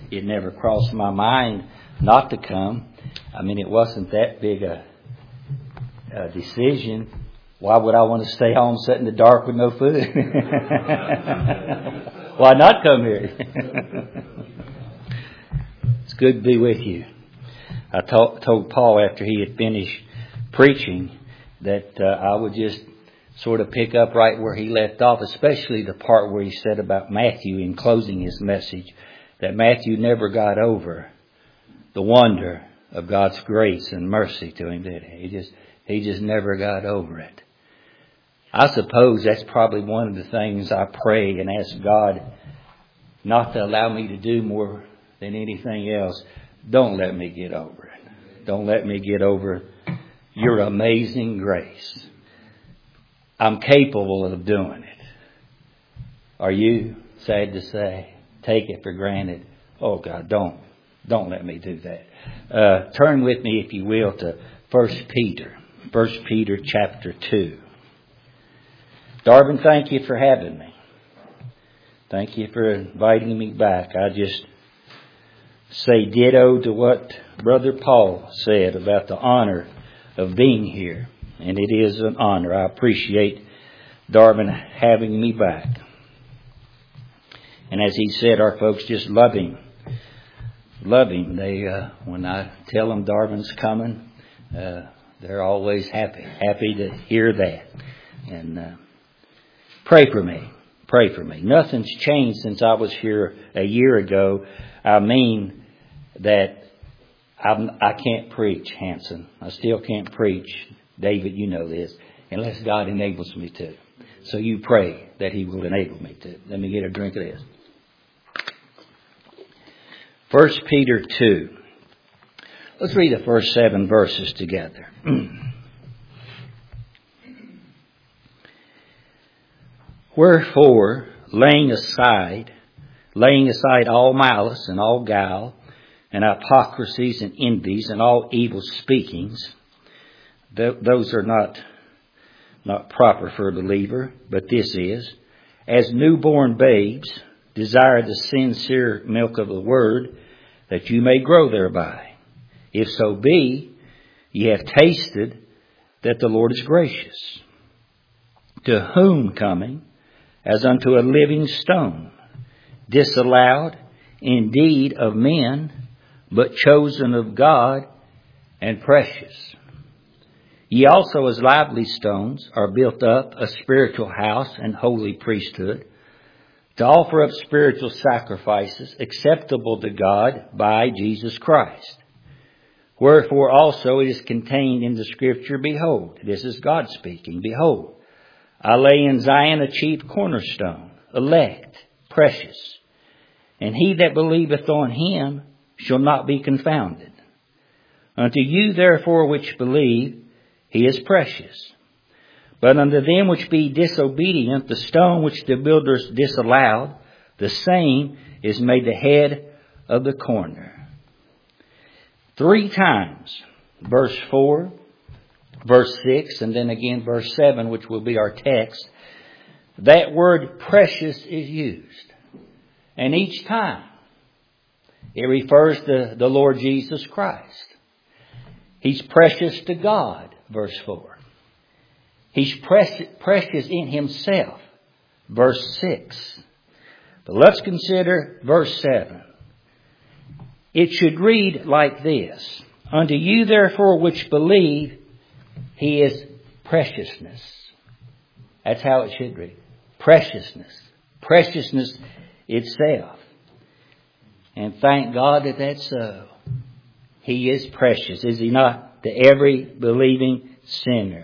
it never crossed my mind not to come. I mean, it wasn't that big a decision. Why would I want to stay home, sit in the dark with no food? Why not come here? It's good to be with you. I told Paul after he had finished preaching that I would just sort of pick up right where he left off, especially the part where he said about Matthew in closing his message, that Matthew never got over the wonder of God's grace and mercy to him, did he? He just never got over it. I suppose that's probably one of the things I pray and ask God not to allow me to do more than anything else. Don't let me get over it. Don't let me get over your amazing grace. I'm capable of doing it. Are you? Sad to say. Take it for granted. Oh God, don't let me do that. Turn with me, if you will, to 1 Peter. 1 Peter chapter 2. Darvin, thank you for having me. Thank you for inviting me back. I just say ditto to what Brother Paul said about the honor of being here. And it is an honor. I appreciate Darvin having me back. And as he said, our folks just love him. Love him. They, when I tell them Darvin's coming, they're always happy to hear that. And pray for me. Pray for me. Nothing's changed since I was here a year ago. I mean that I can't preach, Hanson. I still can't preach. David, you know this. Unless God enables me to. So you pray that He will enable me to. Let me get a drink of this. 1 Peter 2. Let's read the first 7 verses together. Wherefore, laying aside all malice and all guile and hypocrisies and envies and all evil speakings, those are not proper for a believer, but this is, as newborn babes, desire the sincere milk of the word, that you may grow thereby. If so be, ye have tasted that the Lord is gracious, to whom coming, as unto a living stone, disallowed indeed of men, but chosen of God and precious. Ye also as lively stones are built up a spiritual house and holy priesthood, to offer up spiritual sacrifices acceptable to God by Jesus Christ. Wherefore also it is contained in the Scripture, behold, this is God speaking, behold, I lay in Zion a chief cornerstone, elect, precious, and he that believeth on him shall not be confounded. Unto you therefore which believe, he is precious. But unto them which be disobedient, the stone which the builders disallowed, the same is made the head of the corner. 3 times, verse 4, verse 6, and then again verse 7, which will be our text, that word precious is used. And each time it refers to the Lord Jesus Christ. He's precious to God, verse 4. He's precious in Himself, verse 6. But let's consider verse 7. It should read like this. Unto you therefore which believe, He is preciousness. That's how it should read. Preciousness. Preciousness itself. And thank God that that's so. He is precious, is He not? To every believing sinner.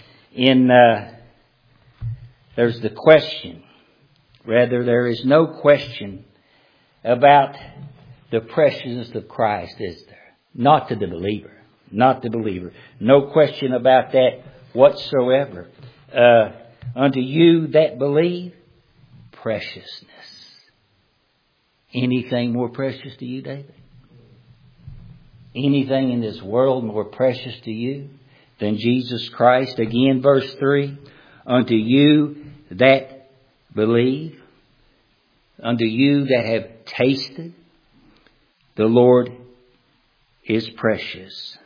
There's the question. Rather, there is no question about the preciousness of Christ, is there? Not to the believer. Not the believer. No question about that whatsoever. Unto you that believe, preciousness. Anything more precious to you, David? Anything in this world more precious to you than Jesus Christ? Again, verse 3. Unto you that believe, unto you that have tasted the Lord is precious.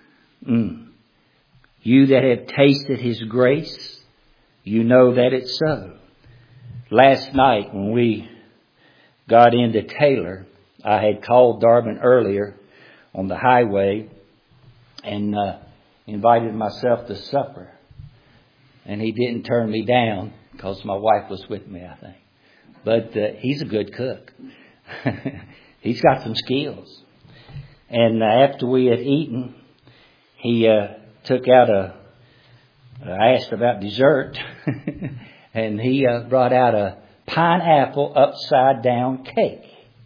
You that have tasted His grace, you know that it's so. Last night when we got into Taylor, I had called Darwin earlier on the highway and invited myself to supper. And he didn't turn me down because my wife was with me, I think. But he's a good cook. He's got some skills. And after we had eaten, he took out I asked about dessert, and he brought out a pineapple upside down cake.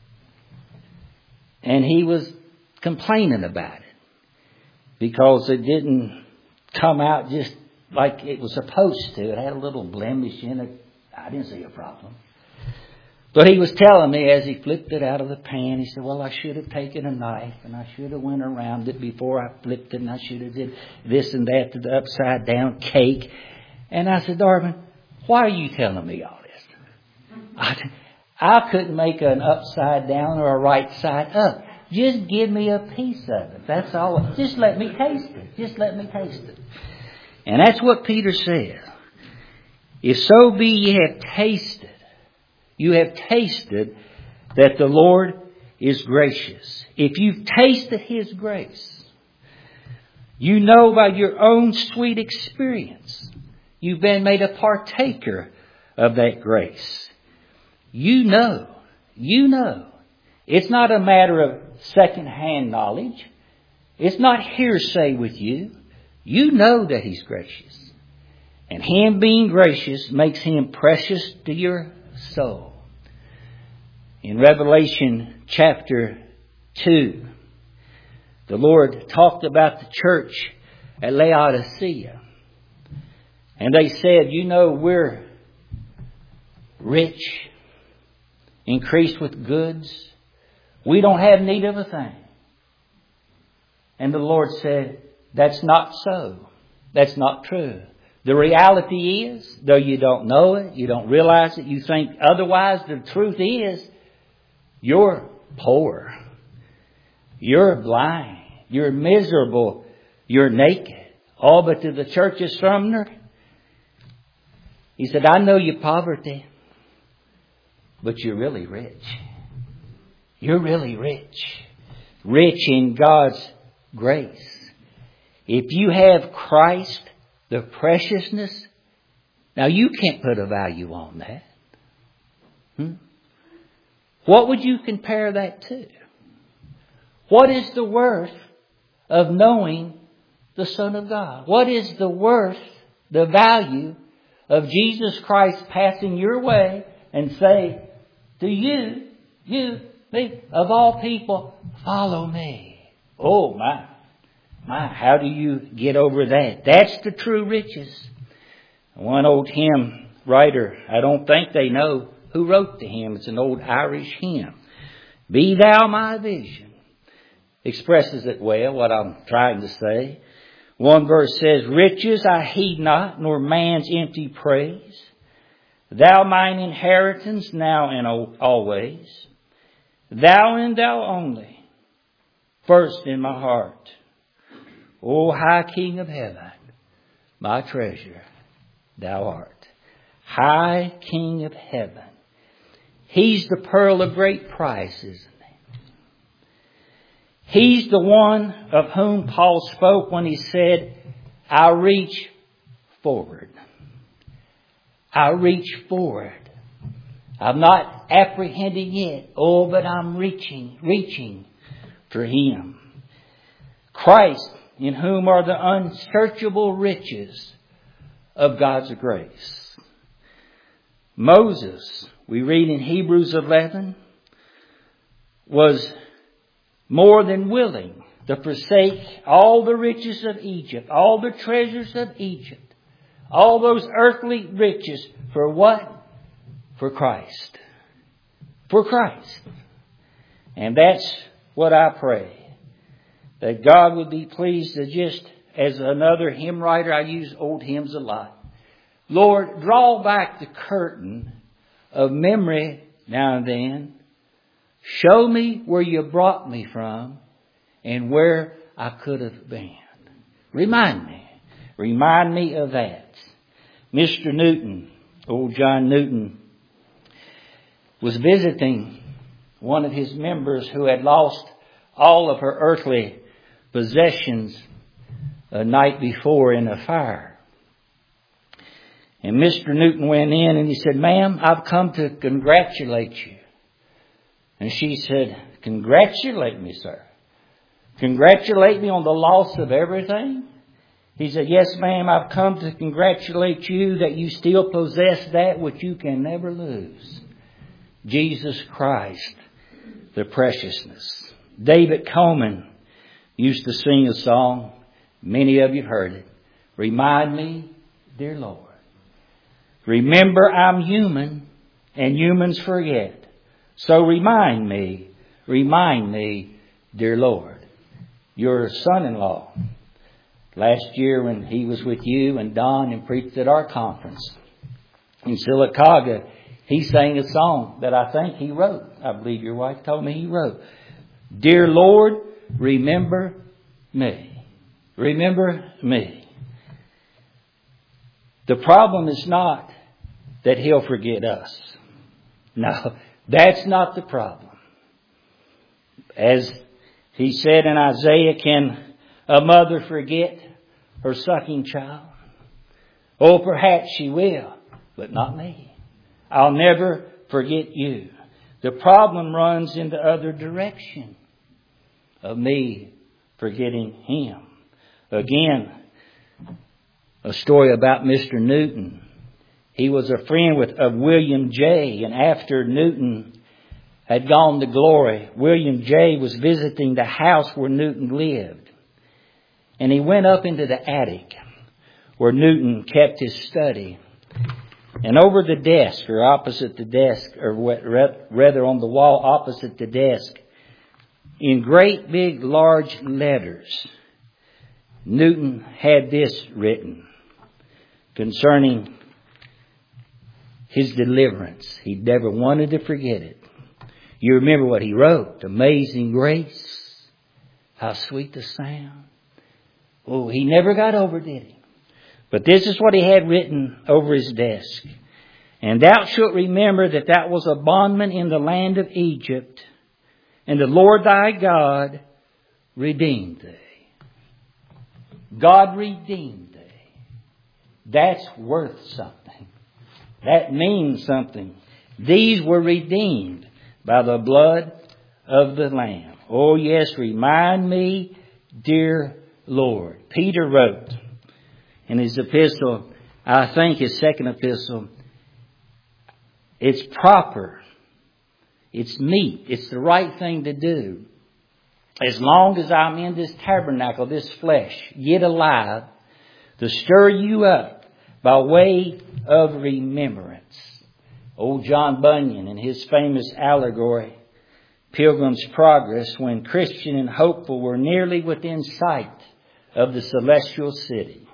And he was complaining about it because it didn't come out just like it was supposed to. It had a little blemish in it. I didn't see a problem. But he was telling me as he flipped it out of the pan, he said, well, I should have taken a knife and I should have went around it before I flipped it, and I should have did this and that to the upside down cake. And I said, Darwin, why are you telling me all this? I couldn't make an upside down or a right side up. Just give me a piece of it. That's all. Just let me taste it. Just let me taste it. And that's what Peter said. If so be ye have tasted, you have tasted that the Lord is gracious. If you've tasted His grace, you know by your own sweet experience, you've been made a partaker of that grace. You know. It's not a matter of second-hand knowledge. It's not hearsay with you. You know that He's gracious. And Him being gracious makes Him precious to your soul. In Revelation chapter 2, the Lord talked about the church at Laodicea. And they said, you know, we're rich, increased with goods. We don't have need of a thing. And the Lord said, that's not so. That's not true. The reality is, though you don't know it, you don't realize it, you think otherwise, the truth is, you're poor. You're blind. You're miserable. You're naked. All but to the church of Sumner, He said, I know your poverty, but you're really rich. You're really rich. Rich in God's grace. If you have Christ, the preciousness, now you can't put a value on that. What would you compare that to? What is the worth of knowing the Son of God? What is the worth, the value of Jesus Christ passing your way and say to you, me, of all people, follow me. Oh my, how do you get over that? That's the true riches. One old hymn writer, I don't think they know who wrote the hymn. It's an old Irish hymn. Be thou my vision. Expresses it well, what I'm trying to say. One verse says, riches I heed not, nor man's empty praise. Thou mine inheritance now and always. Thou and thou only, first in my heart. O high King of heaven, my treasure thou art. High King of heaven. He's the pearl of great price, isn't he? He's the one of whom Paul spoke when he said, I reach forward. I reach forward. I'm not apprehending it. Oh, but I'm reaching for Him. Christ, in whom are the unsearchable riches of God's grace. Moses, we read in Hebrews 11, was more than willing to forsake all the riches of Egypt, all the treasures of Egypt, all those earthly riches. For what? For Christ. For Christ. And that's what I pray. That God would be pleased to just, as another hymn writer, I use old hymns a lot. Lord, draw back the curtain of memory now and then. Show me where you brought me from and where I could have been. Remind me. Remind me of that. Mr. Newton, old John Newton, was visiting one of his members who had lost all of her earthly possessions a night before in a fire. And Mr. Newton went in and he said, "Ma'am, I've come to congratulate you." And she said, "Congratulate me, sir? Congratulate me on the loss of everything?" He said, "Yes, ma'am, I've come to congratulate you that you still possess that which you can never lose. Jesus Christ, the preciousness." David Coleman used to sing a song. Many of you have heard it. "Remind me, dear Lord. Remember I'm human and humans forget. So remind me, dear Lord." Your son-in-law, last year when he was with you and Don and preached at our conference in Sylacauga, he sang a song that I think he wrote. I believe your wife told me he wrote. "Dear Lord, remember me. Remember me." The problem is not that He'll forget us. No, that's not the problem. As He said in Isaiah, "Can a mother forget her sucking child? Oh, perhaps she will, but not me. I'll never forget you." The problem runs in the other direction of me forgetting Him. Again, a story about Mr. Newton. He was a friend of William J. And after Newton had gone to glory, William J. was visiting the house where Newton lived. And he went up into the attic where Newton kept his study. And over the desk, or opposite the desk, or rather on the wall opposite the desk, in great big large letters, Newton had this written concerning his deliverance. He never wanted to forget it. You remember what he wrote? "Amazing grace, how sweet the sound." Oh, he never got over, did he? But this is what he had written over his desk. "And thou shalt remember that thou was a bondman in the land of Egypt, and the Lord thy God redeemed thee." God redeemed thee. That's worth something. That means something. These were redeemed by the blood of the Lamb. Oh yes, remind me, dear Lord. Peter wrote in his epistle, I think his second epistle, it's proper, it's meet, it's the right thing to do. As long as I'm in this tabernacle, this flesh, yet alive, to stir you up by way of remembrance. Old John Bunyan in his famous allegory, Pilgrim's Progress, when Christian and hopeful were nearly within sight of the celestial city,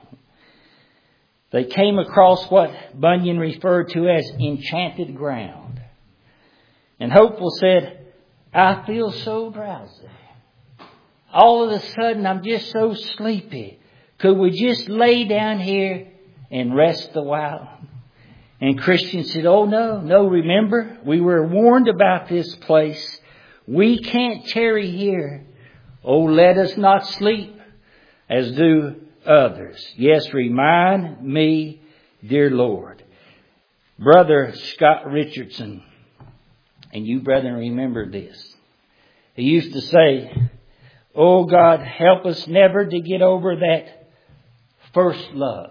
they came across what Bunyan referred to as enchanted ground. And hopeful said, "I feel so drowsy. All of a sudden I'm just so sleepy. Could we just lay down here and rest a while?" And Christian said, "Oh no, remember, we were warned about this place. We can't tarry here. Oh, let us not sleep as do others. Yes, remind me, dear Lord." Brother Scott Richardson, and you brethren remember this. He used to say, "Oh God, help us never to get over that first love."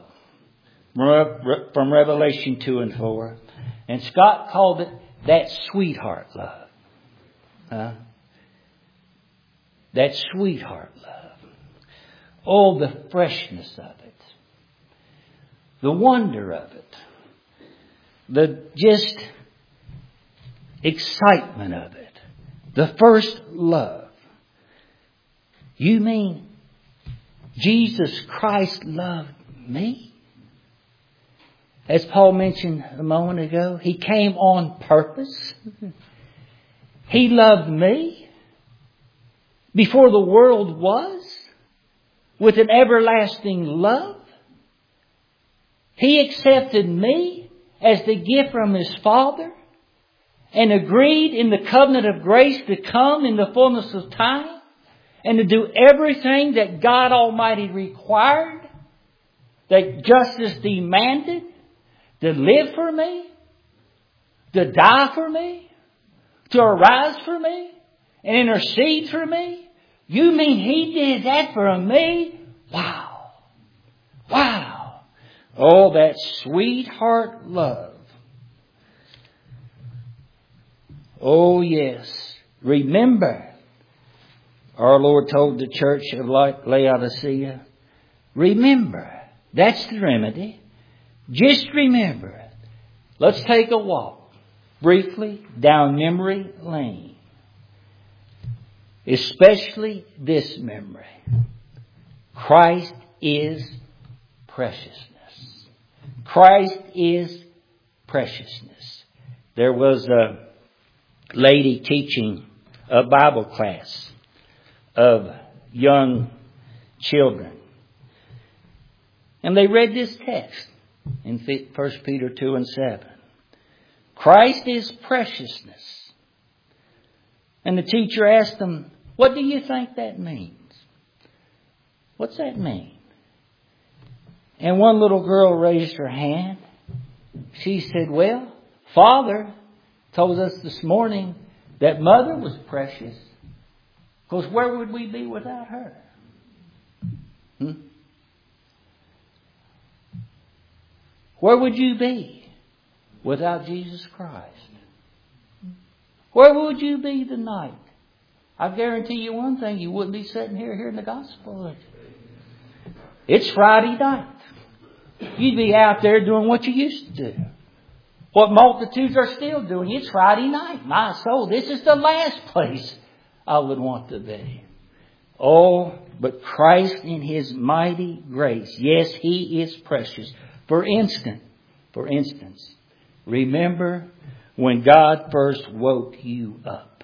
From Revelation 2 and 4. And Scott called it that sweetheart love. That sweetheart love. Oh, the freshness of it. The wonder of it. The just excitement of it. The first love. You mean Jesus Christ loved me? As Paul mentioned a moment ago, He came on purpose. He loved me before the world was with an everlasting love. He accepted me as the gift from His Father and agreed in the covenant of grace to come in the fullness of time and to do everything that God Almighty required, that justice demanded, to live for me, to die for me, to arise for me, and intercede for me. You mean He did that for me? Wow. Wow. Oh, that sweetheart love. Oh, yes. Remember, our Lord told the church of Laodicea, remember. That's the remedy. Just remember it. Let's take a walk briefly down memory lane. Especially this memory. Christ is preciousness. Christ is preciousness. There was a lady teaching a Bible class of young children. And they read this text in 1 Peter 2:7. Christ is preciousness. And the teacher asked them, what do you think that means? What's that mean? And one little girl raised her hand. She said, well, Father told us this morning that Mother was precious. Because where would we be without her? Where would you be without Jesus Christ? Where would you be tonight? I guarantee you one thing, you wouldn't be sitting here hearing the gospel. It's Friday night. You'd be out there doing what you used to do. What multitudes are still doing. It's Friday night. My soul, this is the last place I would want to be. Oh, but Christ in His mighty grace. Yes, He is precious. For instance, remember when God first woke you up.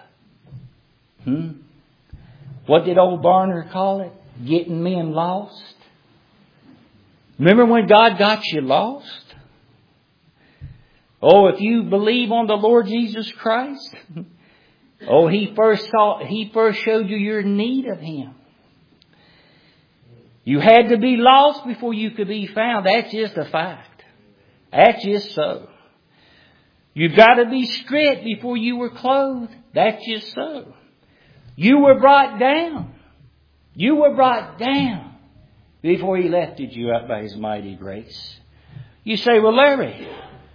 What did old Barner call it? Getting men lost. Remember when God got you lost? Oh, if you believe on the Lord Jesus Christ, oh, He first showed you your need of Him. You had to be lost before you could be found. That's just a fact. That's just so. You've got to be stripped before you were clothed. That's just so. You were brought down. You were brought down before He lifted you up by His mighty grace. You say, well, Larry,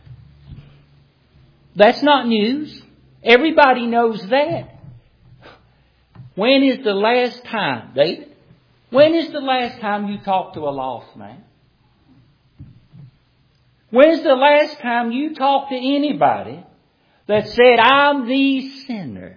that's not news. Everybody knows that. When is the last time, David? When is the last time you talked to a lost man? When's the last time you talked to anybody that said, I'm the sinner?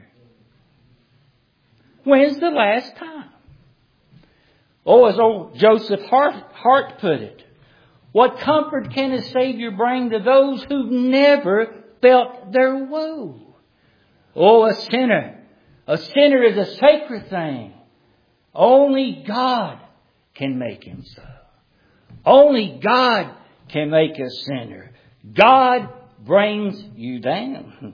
When's the last time? Oh, as old Joseph Hart put it, what comfort can a Savior bring to those who've never felt their woe? Oh, a sinner. A sinner is a sacred thing. Only God can make him so. Only God can make a sinner. God brings you down.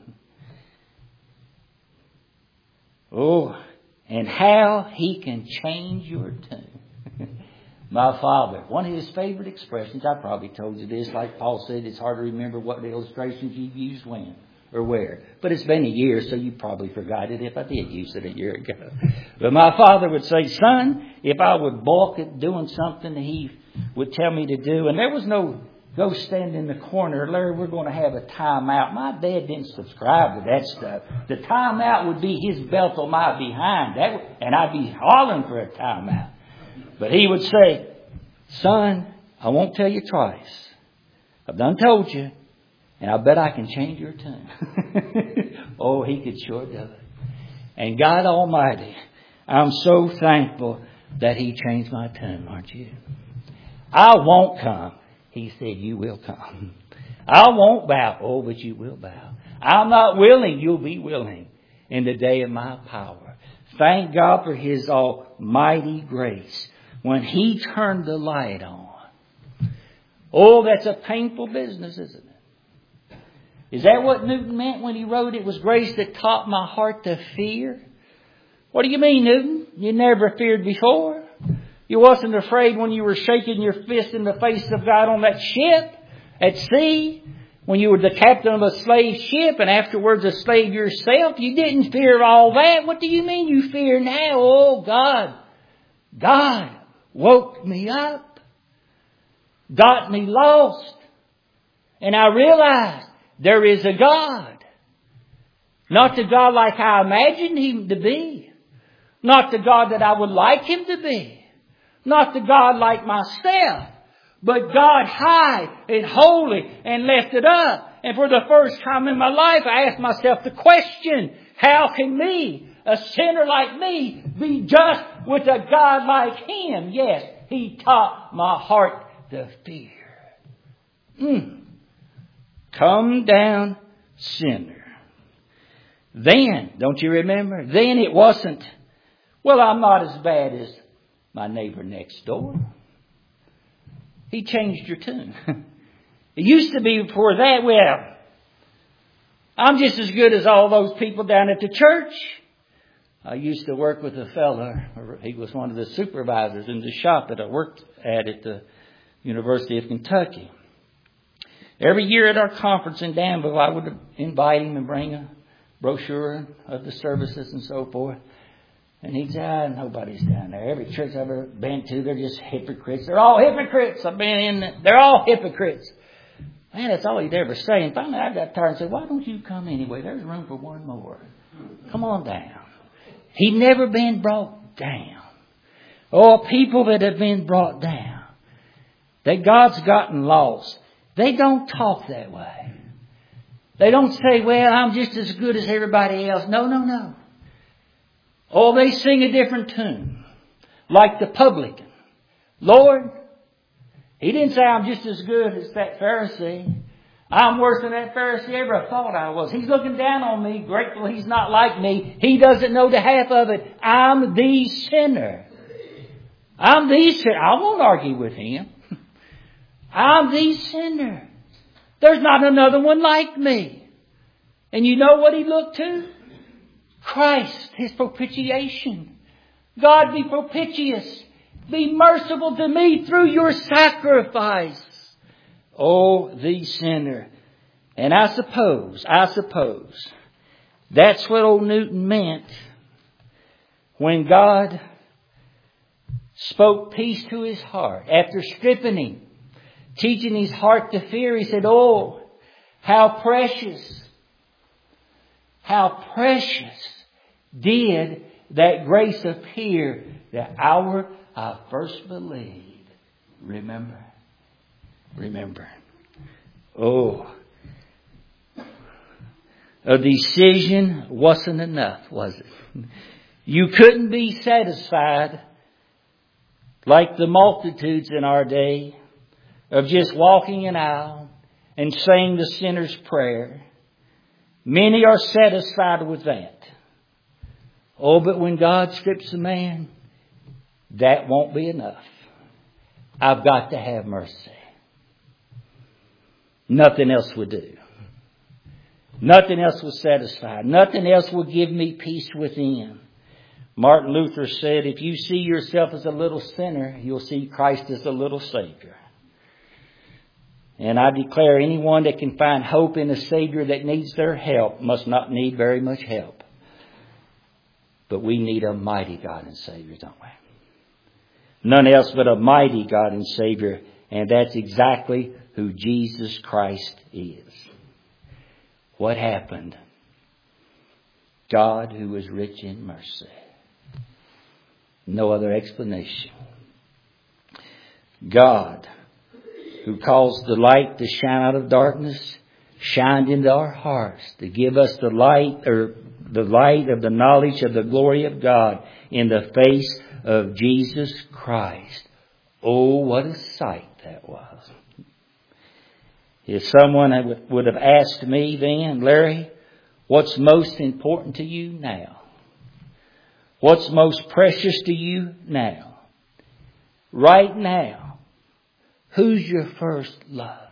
Oh, and how He can change your tune. My father, one of his favorite expressions, I probably told you this, like Paul said, it's hard to remember what illustrations you've used when or where. But it's been a year, so you probably forgot it if I did use it a year ago. But my father would say, son, if I would balk at doing something he would tell me to do, and there was no go stand in the corner, Larry, we're going to have a timeout. My dad didn't subscribe to that stuff. The timeout would be his belt on my behind, and I'd be hollering for a timeout. But he would say, son, I won't tell you twice. I've done told you, and I bet I can change your tune. Oh, he could sure do it. And God Almighty, I'm so thankful that He changed my tune, aren't you? I won't come. He said, you will come. I won't bow. Oh, but you will bow. I'm not willing. You'll be willing. in the day of my power. Thank God for His almighty grace when He turned the light on. Oh, that's a painful business, isn't it? Is that what Newton meant when he wrote, "It was grace that taught my heart to fear"? What do you mean, Newton? You never feared before. You wasn't afraid when you were shaking your fist in the face of God on that ship at sea, when you were the captain of a slave ship and afterwards a slave yourself. You didn't fear all that. What do you mean you fear now? Oh, God woke me up, got me lost, and I realized there is a God. Not the God like I imagined Him to be. Not the God that I would like Him to be. Not the God like myself. But God high and holy and lifted up. And for the first time in my life, I asked myself the question, how can me, a sinner like me, be just with a God like Him? Yes, He taught my heart to fear. Come down, sinner. Then, don't you remember? Then it wasn't, well, I'm not as bad as my neighbor next door. He changed your tune. It used to be before that, well, I'm just as good as all those people down at the church. I used to work with a fella. He was one of the supervisors in the shop that I worked at the University of Kentucky. Every year at our conference in Danville, I would invite him and bring a brochure of the services and so forth. And he'd say, nobody's down there. Every church I've ever been to, they're just hypocrites. They're all hypocrites. I've been in, they're all hypocrites. Man, that's all he'd ever say. And finally I got tired and said, why don't you come anyway? There's room for one more. Come on down. He'd never been brought down. Oh, people that have been brought down, that God's gotten lost, they don't talk that way. They don't say, well, I'm just as good as everybody else. No. Oh, they sing a different tune. Like the publican. Lord, he didn't say I'm just as good as that Pharisee. I'm worse than that Pharisee ever thought I was. He's looking down on me. Grateful he's not like me. He doesn't know the half of it. I'm the sinner. I'm the sinner. I won't argue with him. I'm the sinner. There's not another one like me. And you know what he looked to? Christ, His propitiation. God, be propitious. Be merciful to me through your sacrifice. Oh, the sinner. And I suppose that's what old Newton meant when God spoke peace to his heart. After stripping him, teaching his heart to fear, he said, oh, how precious did that grace appear the hour I first believed. Remember. Oh, a decision wasn't enough, was it? You couldn't be satisfied like the multitudes in our day of just walking an aisle and saying the sinner's prayer. Many are satisfied with that. Oh, but when God strips a man, that won't be enough. I've got to have mercy. Nothing else would do. Nothing else will satisfy. Nothing else will give me peace within. Martin Luther said, if you see yourself as a little sinner, you'll see Christ as a little Savior. And I declare anyone that can find hope in a Savior that needs their help must not need very much help. But we need a mighty God and Savior, don't we? None else but a mighty God and Savior. And that's exactly who Jesus Christ is. What happened? God who is rich in mercy. No other explanation. God who caused the light to shine out of darkness, shined into our hearts to give us the light of the knowledge of the glory of God in the face of Jesus Christ. Oh, what a sight that was. If someone would have asked me then, Larry, What's most important to you now? What's most precious to you now? Right now, who's your first love?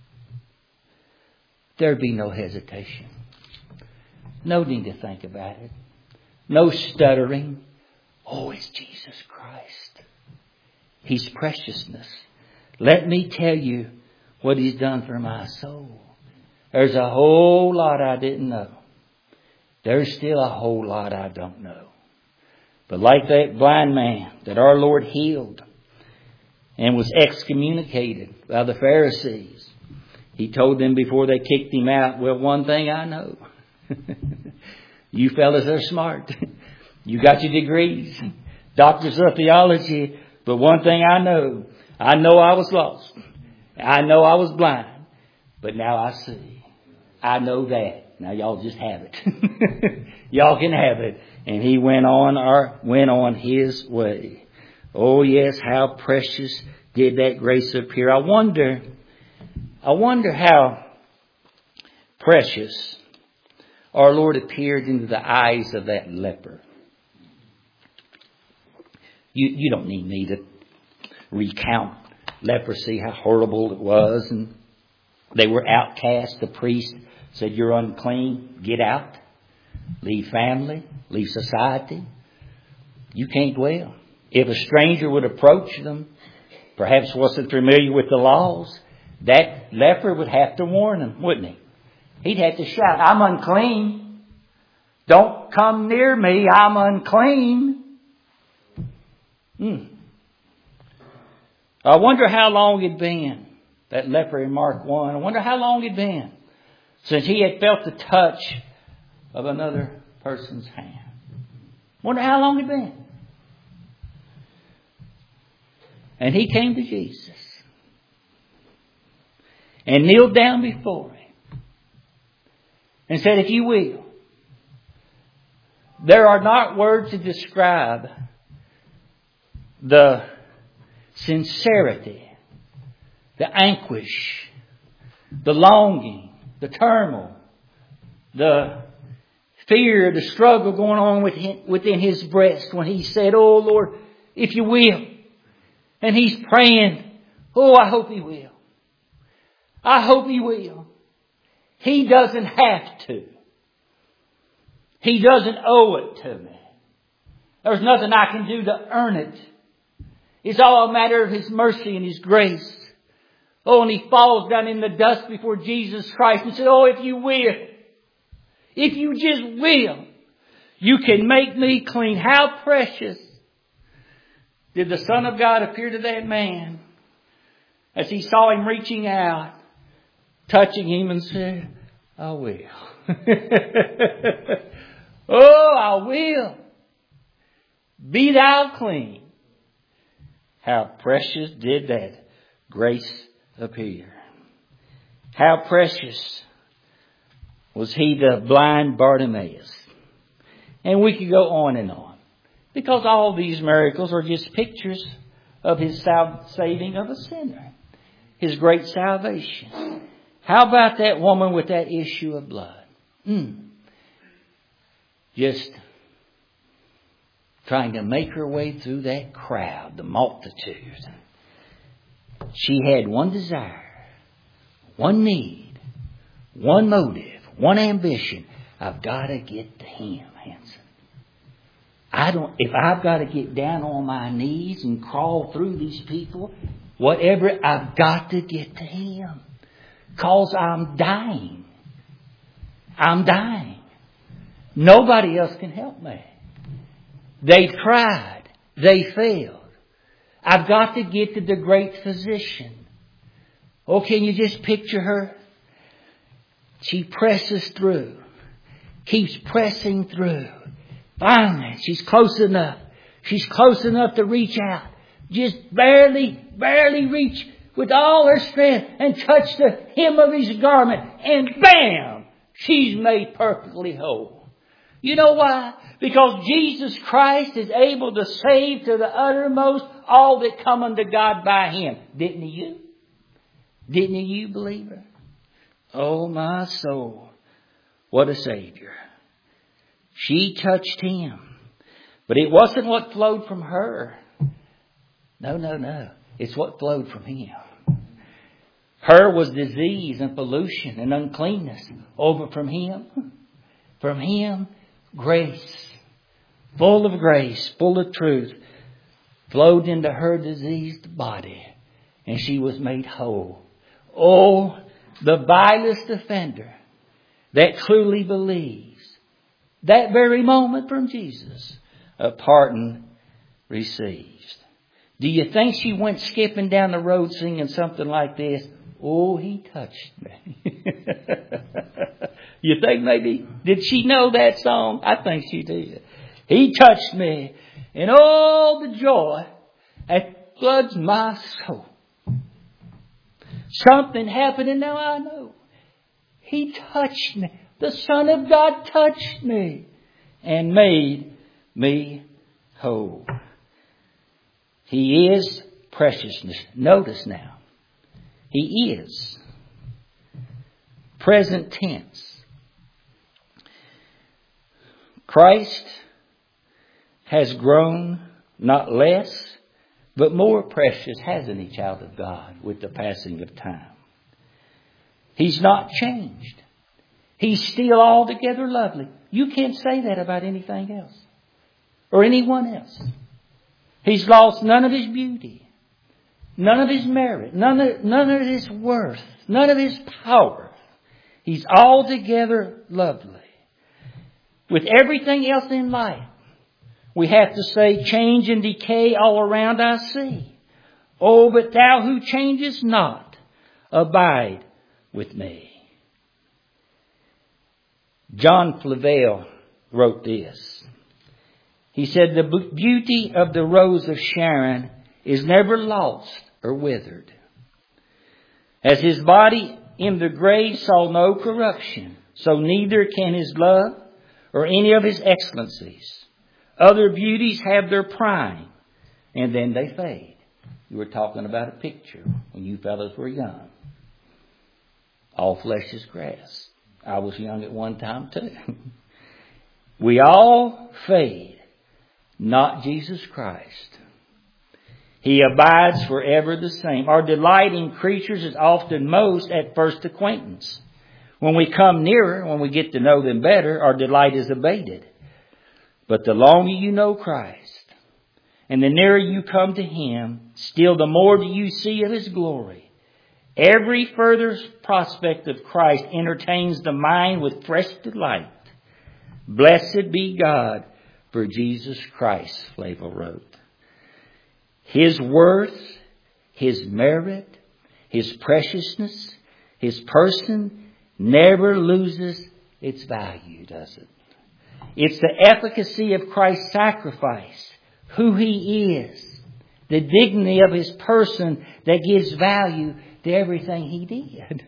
There'd be no hesitation. No need to think about it. No stuttering. Oh, it's Jesus Christ. His preciousness. Let me tell you what He's done for my soul. There's a whole lot I didn't know. There's still a whole lot I don't know. But like that blind man that our Lord healed and was excommunicated by the Pharisees, He told them before they kicked Him out, well, one thing I know. You fellas are smart. You got your degrees, doctors of theology. But one thing I know I was lost. I know I was blind. But now I see. I know that. Now y'all just have it. Y'all can have it. And He went on His way. Oh yes, how precious did that grace appear. I wonder how precious our Lord appeared into the eyes of that leper. You don't need me to recount leprosy, how horrible it was. And they were outcast. The priest said, you're unclean. Get out. Leave family. Leave society. You can't dwell. If a stranger would approach them, perhaps wasn't familiar with the laws, that leper would have to warn them, wouldn't he? He'd have to shout, I'm unclean. Don't come near me. I'm unclean. I wonder how long it'd been, that leper in Mark 1. I wonder how long it'd been since he had felt the touch of another person's hand. I wonder how long it'd been. And he came to Jesus and kneeled down before Him and said, if you will, there are not words to describe the sincerity, the anguish, the longing, the turmoil, the fear, the struggle going on within his breast when he said, oh Lord, if you will. And he's praying, oh, I hope He will. I hope He will. He doesn't have to. He doesn't owe it to me. There's nothing I can do to earn it. It's all a matter of His mercy and His grace. Oh, and he falls down in the dust before Jesus Christ and says, oh, if you will, if you just will, you can make me clean. How precious did the Son of God appear to that man as he saw him reaching out, touching him and said, I will. Oh, I will. Be thou clean. How precious did that grace appear. How precious was he to blind Bartimaeus. And we could go on and on. Because all these miracles are just pictures of His saving of a sinner. His great salvation. How about that woman with that issue of blood? Just trying to make her way through that crowd, the multitude. She had one desire, one need, one motive, one ambition. I've got to get to Him, Hanson. If I've got to get down on my knees and crawl through these people, whatever, I've got to get to Him. 'Cause I'm dying. I'm dying. Nobody else can help me. They tried. They failed. I've got to get to the great physician. Oh, can you just picture her? She presses through. Keeps pressing through. Finally, she's close enough. She's close enough to reach out. Just barely reach with all her strength and touch the hem of His garment. And bam! She's made perfectly whole. You know why? Because Jesus Christ is able to save to the uttermost all that come unto God by Him. Didn't you? Didn't you, believer? Oh, my soul. What a Savior. She touched Him. But it wasn't what flowed from her. No. It's what flowed from Him. Her was disease and pollution and uncleanness. Over from Him. From Him, grace. Full of grace, full of truth. Flowed into her diseased body. And she was made whole. Oh, the vilest offender that truly believes that very moment from Jesus, a pardon receives. Do you think she went skipping down the road singing something like this? Oh, He touched me. You think maybe, did she know that song? I think she did. He touched me, and all the joy that floods my soul. Something happened, and now I know. He touched me. The Son of God touched me and made me whole. He is preciousness. Notice now. He is. Present tense. Christ has grown not less, but more precious, hasn't He, child of God, with the passing of time? He's not changed. He's still altogether lovely. You can't say that about anything else or anyone else. He's lost none of His beauty, none of His merit, none of His worth, none of His power. He's altogether lovely. With everything else in life, we have to say, change and decay all around I see. Oh, but Thou who changest not, abide with me. John Flavel wrote this. He said, the beauty of the rose of Sharon is never lost or withered. As His body in the grave saw no corruption, so neither can His love or any of His excellencies. Other beauties have their prime, and then they fade. You were talking about a picture when you fellas were young. All flesh is grass. I was young at one time too. We all fade, not Jesus Christ. He abides forever the same. Our delight in creatures is often most at first acquaintance. When we come nearer, when we get to know them better, our delight is abated. But the longer you know Christ, and the nearer you come to Him, still the more do you see of His glory. Every further prospect of Christ entertains the mind with fresh delight. Blessed be God for Jesus Christ, Flavel wrote. His worth, His merit, His preciousness, His person never loses its value, does it? It's the efficacy of Christ's sacrifice, who He is, the dignity of His person that gives value to everything He did.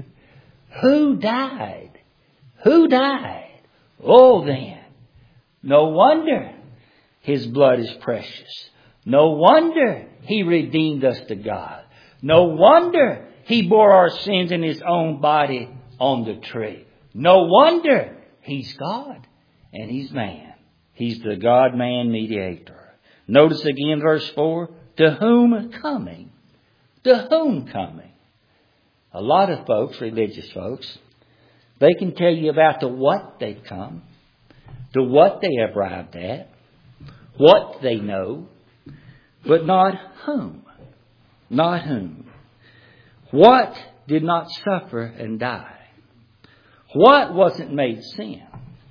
Who died? Who died? Oh, then, no wonder His blood is precious. No wonder He redeemed us to God. No wonder He bore our sins in His own body on the tree. No wonder He's God and He's man. He's the God-man mediator. Notice again verse 4. To whom coming? To whom coming? A lot of folks, religious folks, they can tell you about to what they've come, to what they have arrived at, what they know, but not whom. Not whom. What did not suffer and die? What wasn't made sin?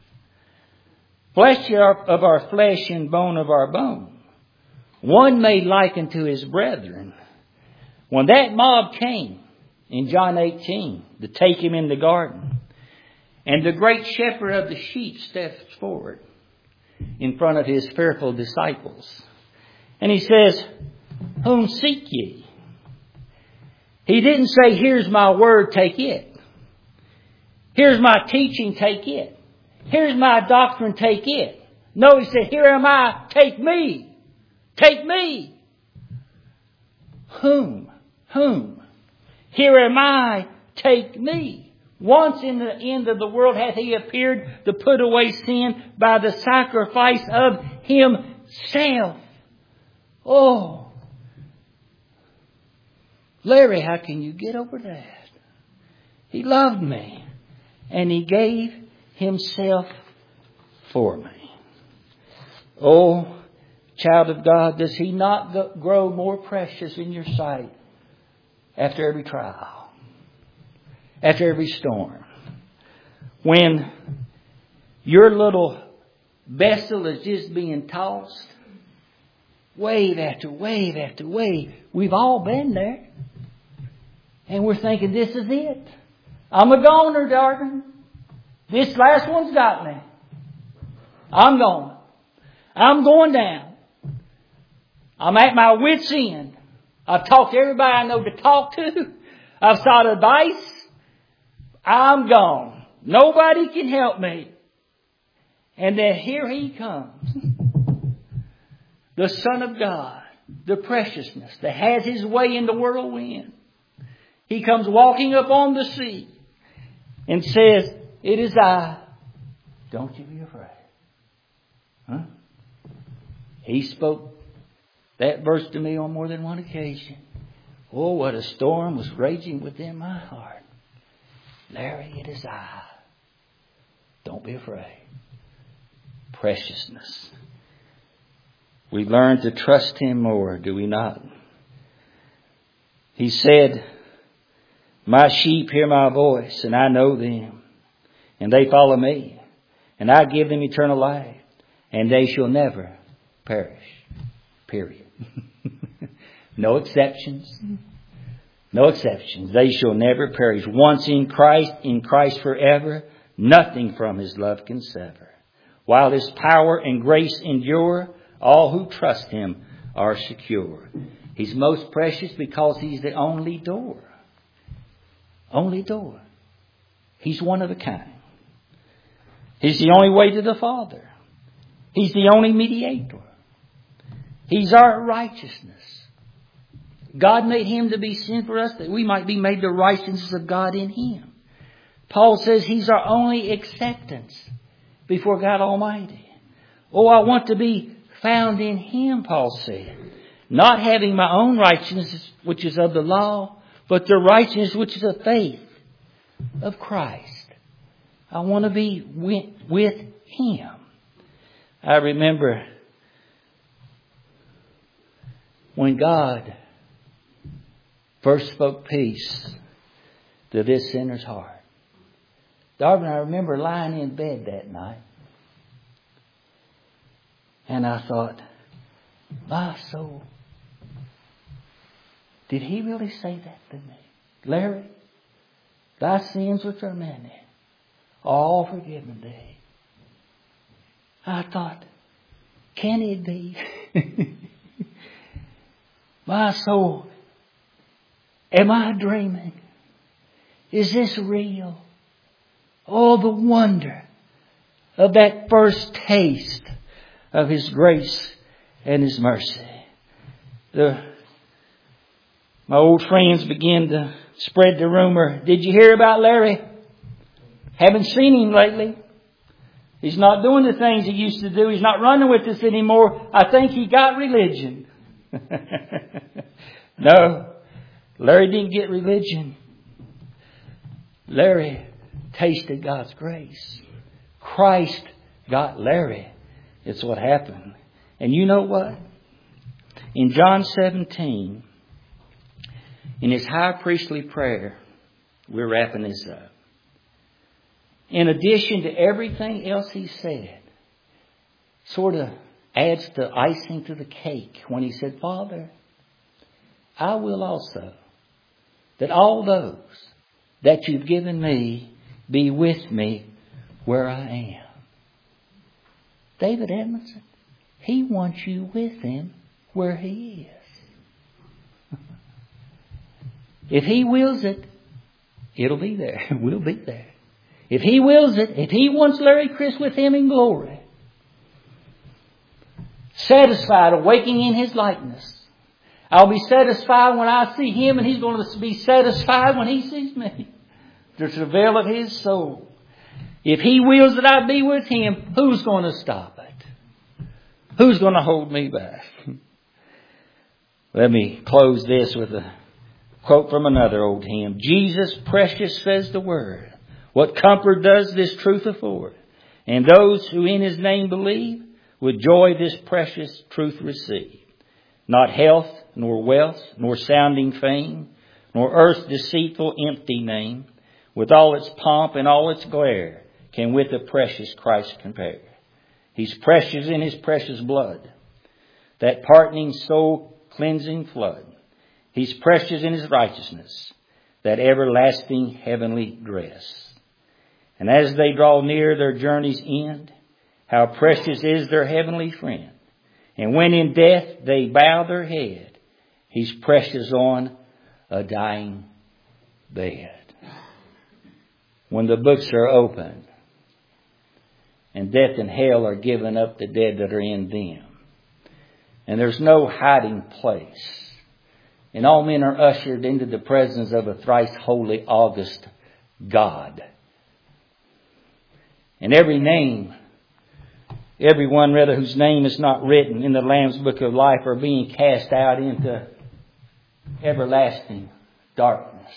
Flesh of our flesh and bone of our bone. One made like unto his brethren. When that mob came in John 18 to take Him in the garden, and the great shepherd of the sheep steps forward in front of His fearful disciples, and He says, whom seek ye? He didn't say, here's my word, take it. Here's my teaching, take it. Here's my doctrine, take it. No, He said, here am I, take me. Take me. Whom? Whom? Here am I, take me. Once in the end of the world hath He appeared to put away sin by the sacrifice of Himself. Oh, Larry, how can you get over that? He loved me, and He gave Himself for me. Oh, child of God, does He not grow more precious in your sight after every trial, after every storm? When your little vessel is just being tossed, wave after wave after wave. We've all been there. And we're thinking, this is it. I'm a goner, darling. This last one's got me. I'm going. I'm going down. I'm at my wit's end. I've talked to everybody I know to talk to. I've sought advice. I'm gone. Nobody can help me. And then here He comes. The Son of God. The preciousness that has His way in the whirlwind. He comes walking up on the sea and says, it is I. Don't you be afraid. Huh? He spoke that verse to me on more than one occasion. Oh, what a storm was raging within my heart. Larry, it is I. Don't be afraid. Preciousness. We learn to trust Him more, do we not? He said, my sheep hear my voice, and I know them, and they follow me, and I give them eternal life, and they shall never perish. Period. No exceptions. No exceptions. They shall never perish. Once in Christ forever, nothing from His love can sever. While His power and grace endure, all who trust Him are secure. He's most precious because He's the only door. Only door. He's one of a kind. He's the only way to the Father. He's the only mediator. He's our righteousness. God made Him to be sin for us that we might be made the righteousness of God in Him. Paul says He's our only acceptance before God Almighty. Oh, I want to be found in Him, Paul said. Not having my own righteousness, which is of the law, but the righteousness which is of faith of Christ. I want to be with Him. I remember when God first spoke peace to this sinner's heart. Darwin, I remember lying in bed that night. And I thought, my soul, did He really say that to me? Larry, thy sins which are many are all forgiven thee. I thought, can it be? My soul, am I dreaming? Is this real? Oh, the wonder of that first taste of His grace and His mercy. My old friends began to spread the rumor. Did you hear about Larry? Haven't seen him lately. He's not doing the things he used to do. He's not running with us anymore. I think he got religion. No, Larry didn't get religion. Larry tasted God's grace. Christ got Larry. It's what happened. And you know what? In John 17, in His high priestly prayer, we're wrapping this up. In addition to everything else He said, sort of adds the icing to the cake when He said, Father, I will also that all those that You've given me be with me where I am. David Edmondson, He wants you with Him where He is. If He wills it, it'll be there. We'll be there. If He wills it, if He wants Larry Chris with Him in glory, satisfied, awaking in His likeness, I'll be satisfied when I see Him, and He's going to be satisfied when He sees me. the travail of his soul. If he wills that I be with him, who's going to stop it? Who's going to hold me back? Let me close this with a quote from another old hymn. Jesus precious, says the word. What comfort does this truth afford? And those who in his name believe, with joy this precious truth receive. Not health, nor wealth, nor sounding fame, nor earth's deceitful empty name, with all its pomp and all its glare, can with the precious Christ compare. He's precious in his precious blood, that pardoning soul cleansing flood. He's precious in his righteousness, that everlasting heavenly dress. And as they draw near their journey's end, how precious is their heavenly friend. And when in death they bow their head, he's precious on a dying bed. When the books are opened and death and hell are given up to dead that are in them, and there's no hiding place, and all men are ushered into the presence of a thrice holy, august God. And everyone whose name is not written in the Lamb's book of life are being cast out into everlasting darkness.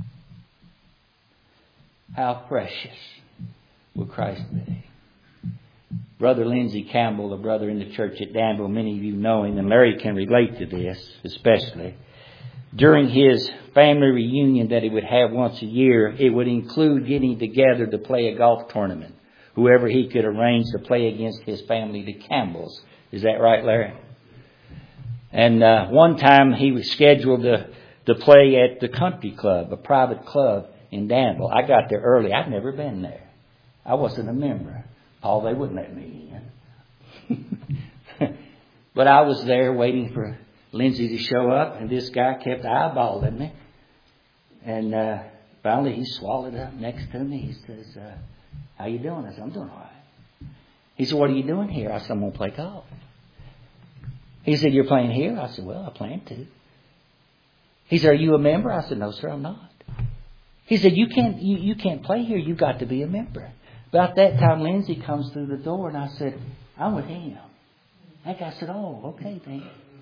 How precious will Christ be? Brother Lindsay Campbell, a brother in the church at Danville, many of you know him, and Larry can relate to this especially. During his family reunion that he would have once a year, it would include getting together to play a golf tournament. Whoever he could arrange to play against his family, the Campbells. Is that right, Larry? And one time he was scheduled to play at the country club, a private club in Danville. I got there early. I'd never been there. I wasn't a member. Paul, they wouldn't let me in. But I was there waiting for Lindsay to show up, and this guy kept eyeballing me. And finally he swallowed up next to me. He says, how you doing? I said, I'm doing all right. He said, what are you doing here? I said, I'm going to play golf. He said, you're playing here? I said, well, I plan to. He said, are you a member? I said, no, sir, I'm not. He said, you can't play here. You've got to be a member. About that time, Lindsay comes through the door, and I said, I'm with him. That guy said, oh, okay, then.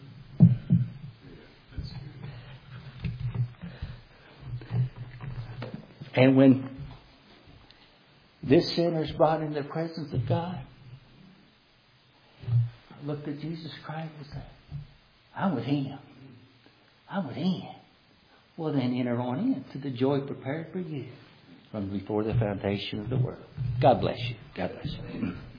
And when this sinner is brought in the presence of God, I looked at Jesus Christ and said, I'm with him. I'm with him. Well, then enter on in to the joy prepared for you from before the foundation of the world. God bless you. God bless you.